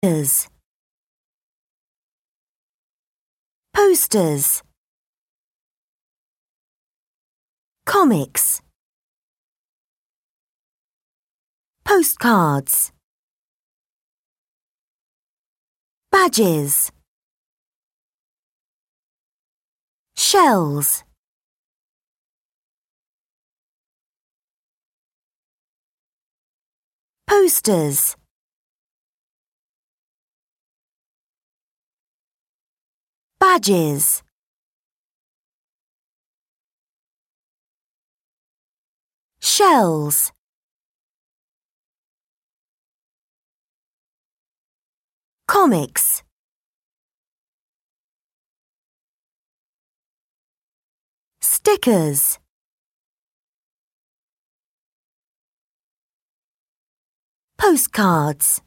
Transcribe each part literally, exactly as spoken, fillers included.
Stickers. Posters. Comics. Postcards. Badges. Shells. Posters. Badges. Shells. Comics. Stickers. Postcards.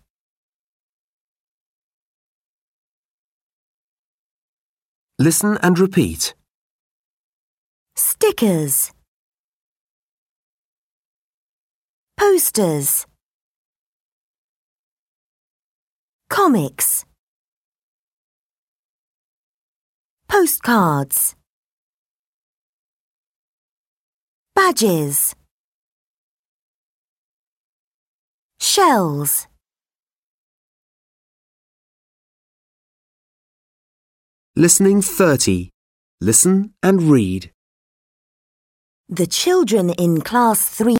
Listen and repeat. Stickers. Posters. Comics. Postcards. Badges. Shells. Listening thirty. Listen and read. The children in class three